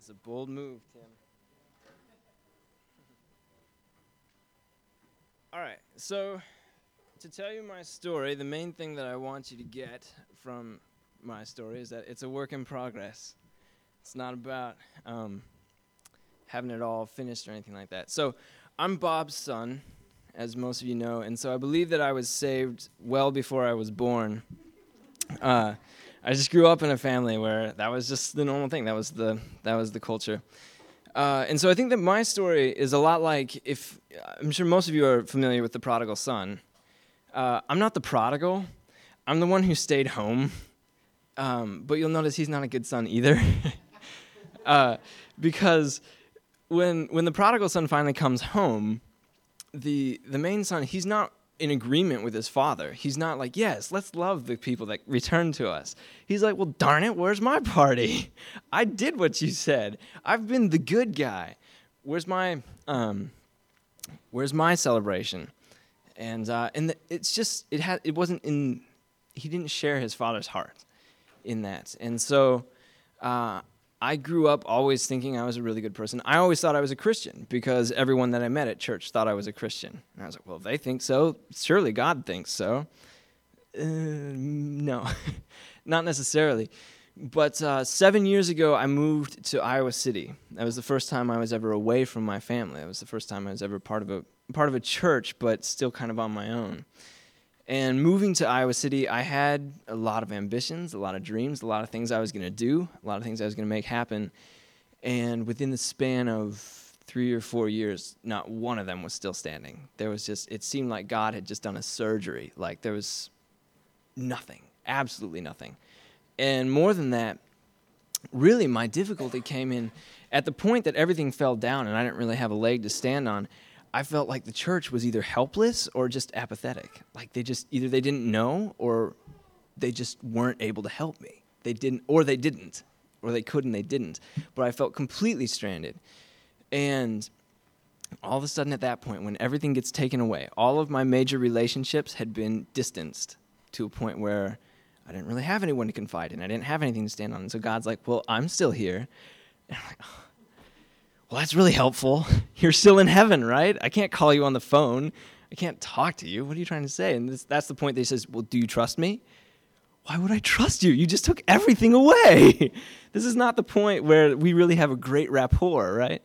That's a bold move, Tim. All right, so to tell you my story, the main thing that I want you to get from my story is that it's a work in progress. It's not about having it all finished or anything like that. So I'm Bob's son, as most of you know, and so I believe that I was saved well before I was born. I just grew up in a family where that was just the normal thing. That was the culture. And so I think that my story is a lot like, if I'm sure most of you are familiar with the prodigal son. I'm not the prodigal. I'm the one who stayed home. But you'll notice he's not a good son either. Because when the prodigal son finally comes home, the main son, he's not in agreement with his father. He's not like, yes, let's love the people that return to us. He's like, well, darn it, where's my party? I did what you said. I've been the good guy. Where's my celebration? And it's just it wasn't in. He didn't share his father's heart in that, and so I grew up always thinking I was a really good person. I always thought I was a Christian because everyone that I met at church thought I was a Christian. And I was like, well, if they think so, surely God thinks so. No, not necessarily. But 7 years ago, I moved to Iowa City. That was the first time I was ever away from my family. That was the first time I was ever part of a church, but still kind of on my own. And moving to Iowa City, I had a lot of ambitions, a lot of dreams, a lot of things I was going to do, a lot of things I was going to make happen. And within the span of 3 or 4 years, not one of them was still standing. There was just, it seemed like God had just done a surgery. Like there was nothing, absolutely nothing. And more than that, really my difficulty came in at the point that everything fell down and I didn't really have a leg to stand on. I felt like the church was either helpless or just apathetic. Like they didn't know or they just weren't able to help me. They didn't, or they could and they didn't. But I felt completely stranded. And all of a sudden at that point, when everything gets taken away, all of my major relationships had been distanced to a point where I didn't really have anyone to confide in. I didn't have anything to stand on. And so God's like, well, I'm still here. And I'm like, oh. Well, that's really helpful. You're still in heaven, right? I can't call you on the phone. I can't talk to you. What are you trying to say? And that's the point that he says, well, do you trust me? Why would I trust you? You just took everything away. This is not the point where we really have a great rapport, right?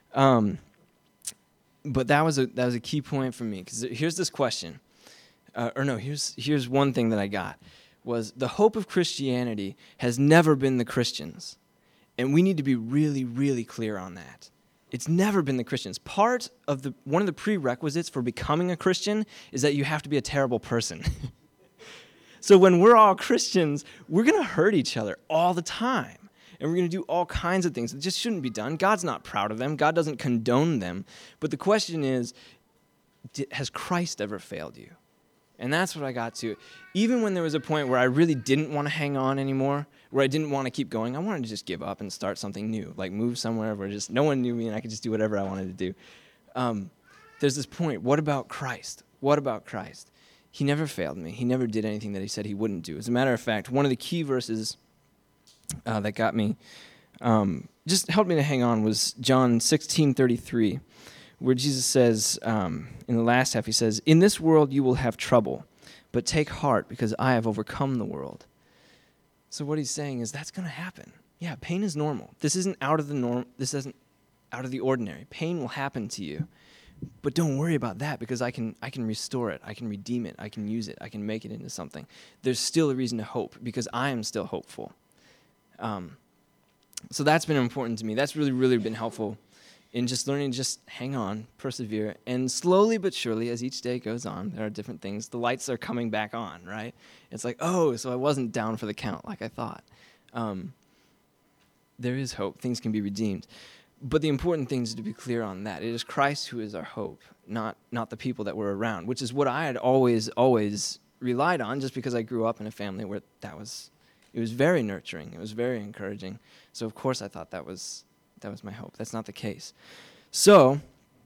But that was a key point for me, because here's this question. Here's one thing that I got, was the hope of Christianity has never been the Christians. And we need to be really, really clear on that. It's never been the Christians. One of the prerequisites for becoming a Christian is that you have to be a terrible person. So when we're all Christians, we're going to hurt each other all the time. And we're going to do all kinds of things that just shouldn't be done. God's not proud of them. God doesn't condone them. But the question is, has Christ ever failed you? And that's what I got to. Even when there was a point where I really didn't want to hang on anymore, where I didn't want to keep going, I wanted to just give up and start something new, like move somewhere where just no one knew me and I could just do whatever I wanted to do. There's this point, what about Christ? What about Christ? He never failed me. He never did anything that he said he wouldn't do. As a matter of fact, one of the key verses that got me, just helped me to hang on, was John 16:33. Where Jesus says, in the last half, he says, in this world you will have trouble, but take heart because I have overcome the world. So what he's saying is that's going to happen. Yeah, pain is normal. This isn't out of the norm. This isn't out of the ordinary. Pain will happen to you, but don't worry about that because I can restore it. I can redeem it. I can use it. I can make it into something. There's still a reason to hope because I am still hopeful. So that's been important to me. That's really, really been helpful in just learning to just hang on, persevere, and slowly but surely, as each day goes on, there are different things. The lights are coming back on, right? It's like, oh, so I wasn't down for the count like I thought. There is hope. Things can be redeemed. But the important thing is to be clear on that. It is Christ who is our hope, not the people that were around, which is what I had always relied on just because I grew up in a family where it was very nurturing. It was very encouraging. So, of course, I thought that was my hope. That's not the case. So,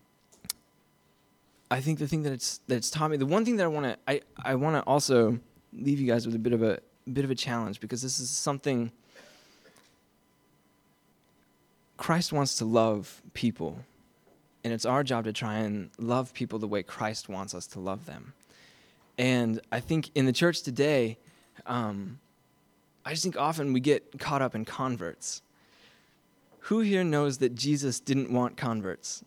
I think the thing that it's taught me, the one thing that I want to also leave you guys with a bit of a challenge, because this is something Christ wants to love people, and it's our job to try and love people the way Christ wants us to love them. And I think in the church today, I just think often we get caught up in converts. Who here knows that Jesus didn't want converts?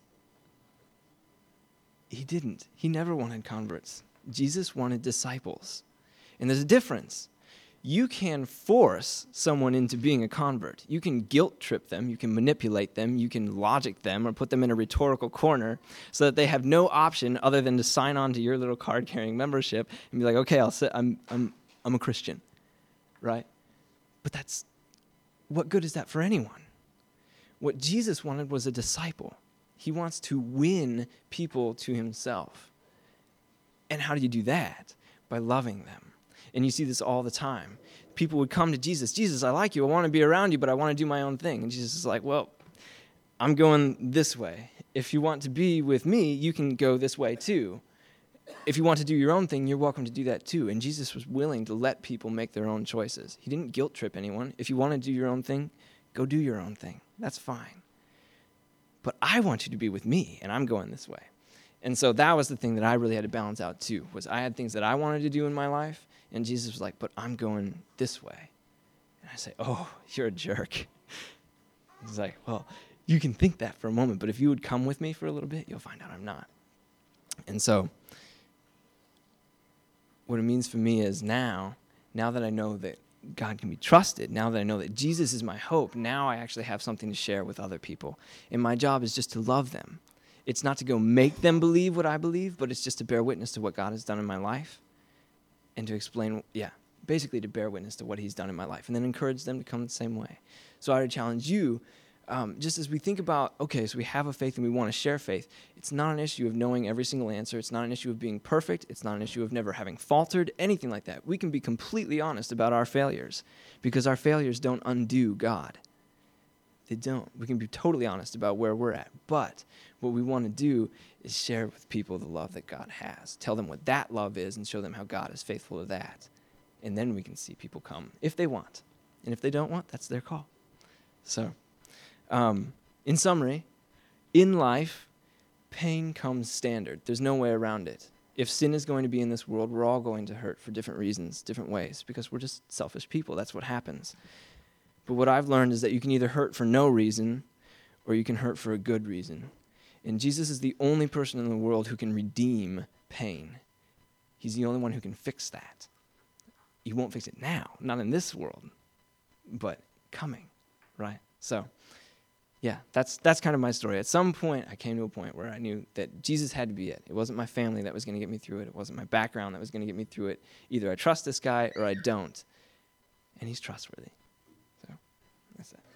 He didn't. He never wanted converts. Jesus wanted disciples. And there's a difference. You can force someone into being a convert. You can guilt trip them, you can manipulate them, you can logic them or put them in a rhetorical corner so that they have no option other than to sign on to your little card-carrying membership and be like, okay, I'm a Christian, right? But what good is that for anyone? What Jesus wanted was a disciple. He wants to win people to himself. And how do you do that? By loving them. And you see this all the time. People would come to Jesus. Jesus, I like you. I want to be around you, but I want to do my own thing. And Jesus is like, well, I'm going this way. If you want to be with me, you can go this way too. If you want to do your own thing, you're welcome to do that too. And Jesus was willing to let people make their own choices. He didn't guilt trip anyone. If you want to do your own thing, go do your own thing. That's fine. But I want you to be with me, and I'm going this way. And so that was the thing that I really had to balance out too, was I had things that I wanted to do in my life, and Jesus was like, but I'm going this way. And I say, oh, you're a jerk. He's like, well, you can think that for a moment, but if you would come with me for a little bit, you'll find out I'm not. And so what it means for me is now that I know that God can be trusted, now that I know that Jesus is my hope, now I actually have something to share with other people. And my job is just to love them. It's not to go make them believe what I believe, but it's just to bear witness to what God has done in my life and to explain, basically to bear witness to what he's done in my life and then encourage them to come the same way. So I would challenge you, just as we think about, okay, so we have a faith and we want to share faith, it's not an issue of knowing every single answer. It's not an issue of being perfect. It's not an issue of never having faltered, anything like that. We can be completely honest about our failures because our failures don't undo God. They don't. We can be totally honest about where we're at. But what we want to do is share with people the love that God has. Tell them what that love is and show them how God is faithful to that. And then we can see people come if they want. And if they don't want, that's their call. So, in summary, in life, pain comes standard. There's no way around it. If sin is going to be in this world, we're all going to hurt for different reasons, different ways, because we're just selfish people. That's what happens. But what I've learned is that you can either hurt for no reason or you can hurt for a good reason. And Jesus is the only person in the world who can redeem pain. He's the only one who can fix that. He won't fix it now, not in this world, but coming, right? So, that's kind of my story. At some point, I came to a point where I knew that Jesus had to be it. It wasn't my family that was going to get me through it. It wasn't my background that was going to get me through it. Either I trust this guy or I don't. And he's trustworthy. So, that's it.